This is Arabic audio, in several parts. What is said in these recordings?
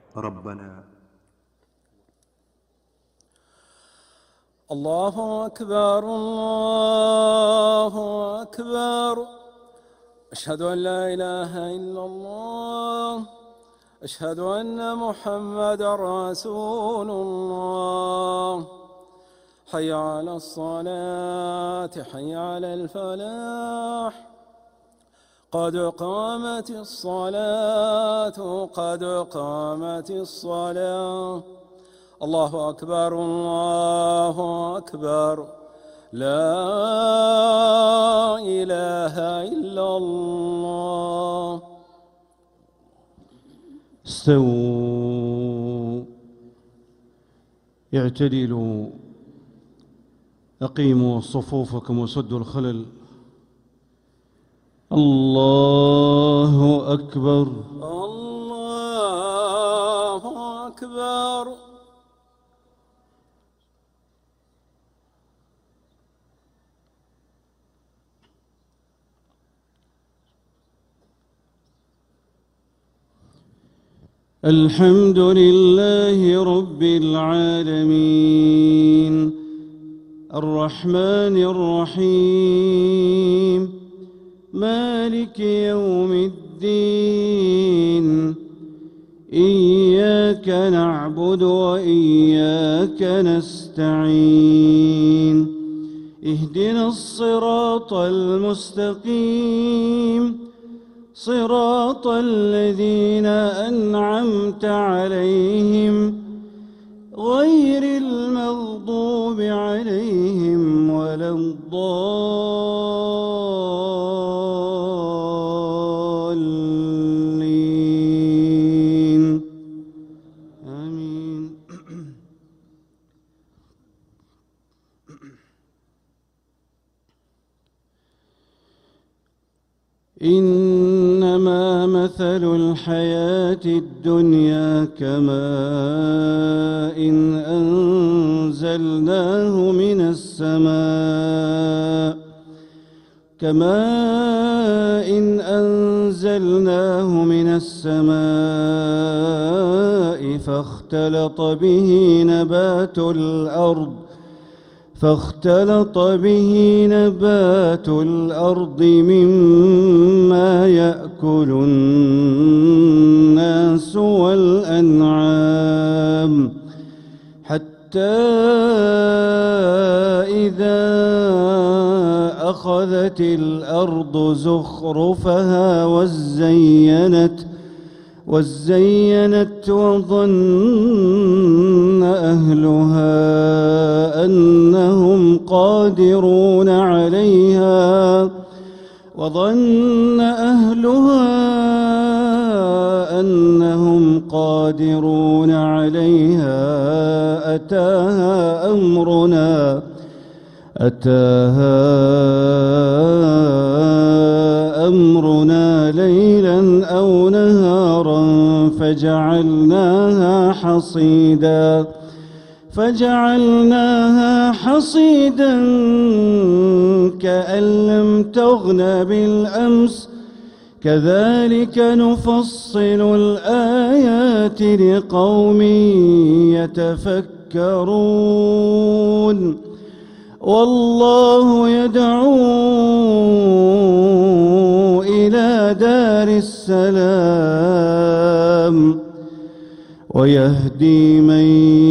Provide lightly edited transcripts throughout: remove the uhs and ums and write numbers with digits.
ربنا. الله أكبر الله أكبر. أشهد أن لا إله إلا الله. أشهد أن محمدًا رسول الله. حي على الصلاة حي على الفلاح. قد قامت الصلاة قد قامت الصلاة. الله أكبر الله أكبر. لا إله إلا الله. استووا اعتدلوا أقيموا صفوفكم وسدوا الخلل. الله أكبر الله أكبر. الحمد لله رب العالمين الرحمن الرحيم مالك يوم الدين. إياك نعبد وإياك نستعين. اهدنا الصراط المستقيم صراط الذين أنعمت عليهم غير المغضوب عليهم ولا الضالين. آمين. إنما مثل الحياة الدنيا كماء أنزلناه من السماء فاختلط به نبات الأرض مما يأكل الناس والأنعام حتى إذا أخذت الأرض زخرفها وزينت وظن أهلها أنهم قادرون عليها أتاها أمرنا ليلا أو نهارا فجعلناها حصيدا كأن لم تغن بالأمس كذلك نفصل الآيات لقوم يتفكرون. والله يدعو إلى دار السلام ويهدي من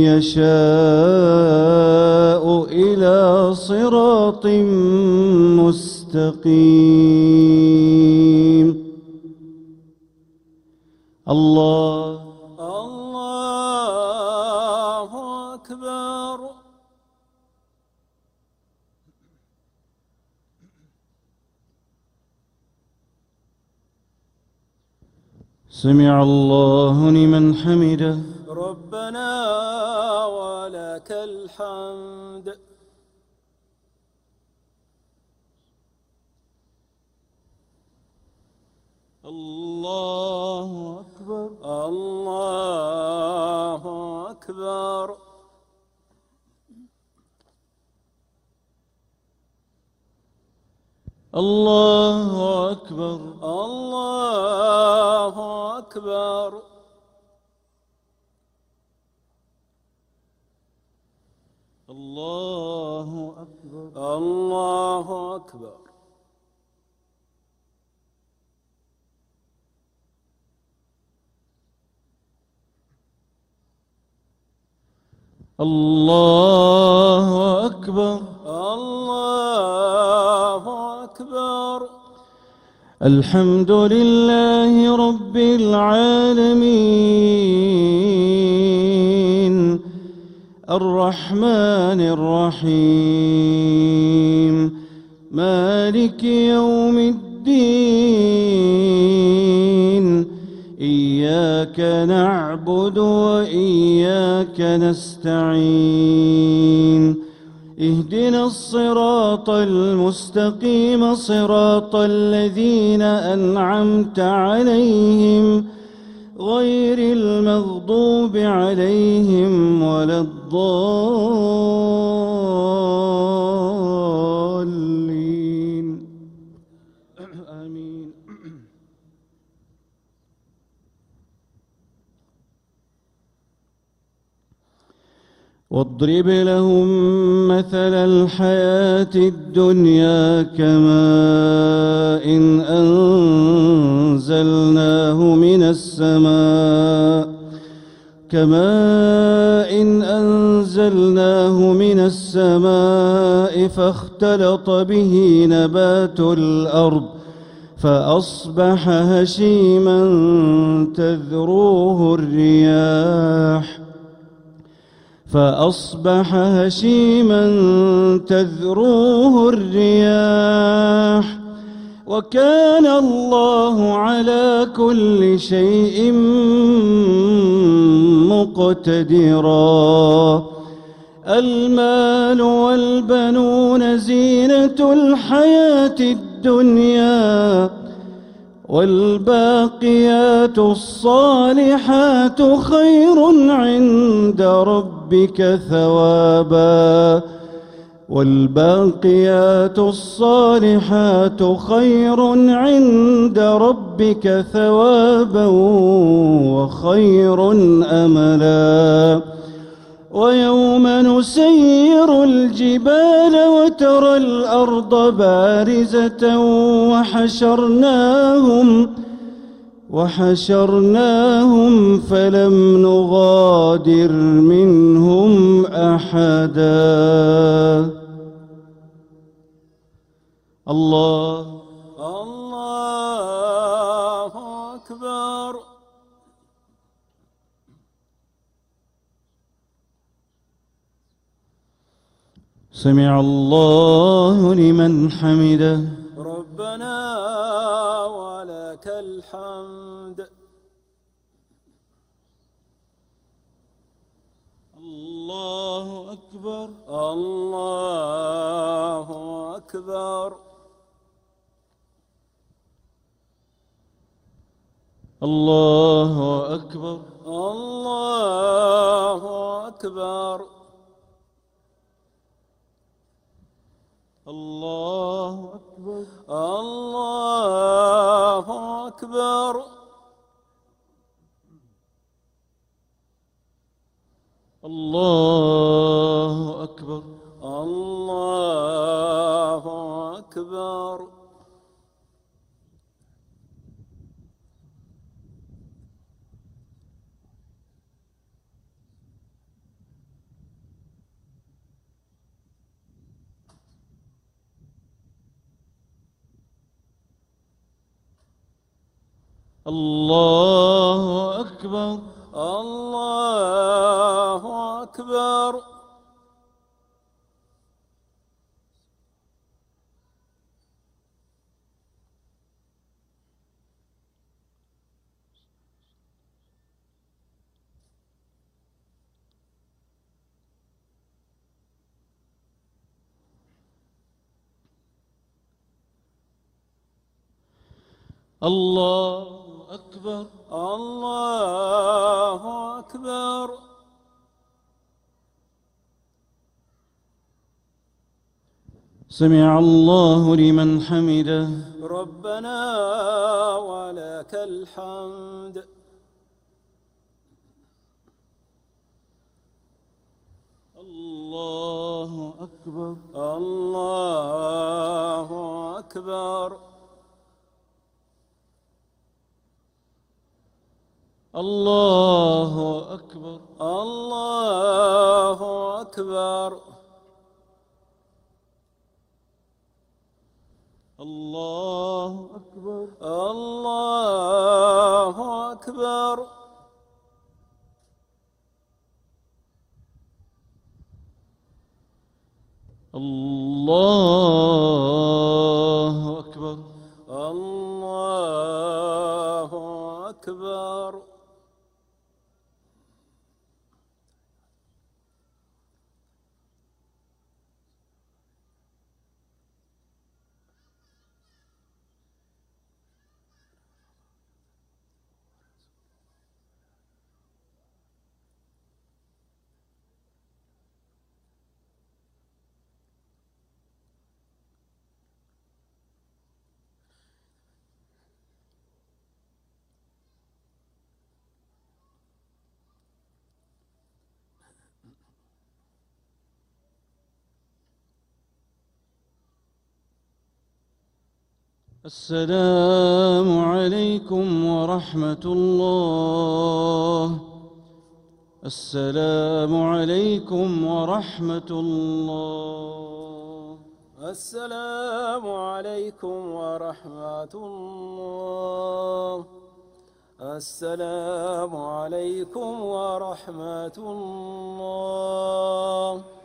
يشاء إلى صراط مستقيم. الله أكبر. سمع الله لمن حمده. ربنا ولك الحمد. الله أكبر الله أكبر. الله أكبر الله أكبر. الله أكبر. الله أكبر. الله أكبر. الله أكبر. الحمد لله رب العالمين الرحمن الرحيم مالك يوم الدين إياك نعبد وإياك نستعين اهدنا الصراط المستقيم صراط الذين أنعمت عليهم غير المغضوب عليهم ولا الضالين آمين. واضرب لهم مثل الحياة الدنيا كماء أنزلناه من السماء فاختلط به نبات الأرض فأصبح هشيما تذروه الرياح وكان الله على كل شيء مقتدرا. المال والبنون زينة الحياة الدنيا والباقيات الصالحات خير عند ربك ثوابا وخير أملا. ويوم نسير الجبال وترى الأرض بارزة وحشرناهم فلم نغادر منهم أحدا. الله أكبر. سمع الله لمن حمده. ربنا ولك الحمد. الله أكبر. الله أكبر. الله أكبر. الله أكبر. الله أكبر. الله أكبر. الله أكبر. الله أكبر. الله أكبر. الله أكبر. الله أكبر. الله أكبر. سمع الله لمن حمده. ربنا ولك الحمد. الله الله أكبر. الله أكبر. الله أكبر. الله أكبر. الله أكبر. الله أكبر. السلام عليكم ورحمة الله. السلام عليكم ورحمة الله. السلام عليكم ورحمة الله. السلام عليكم ورحمة الله.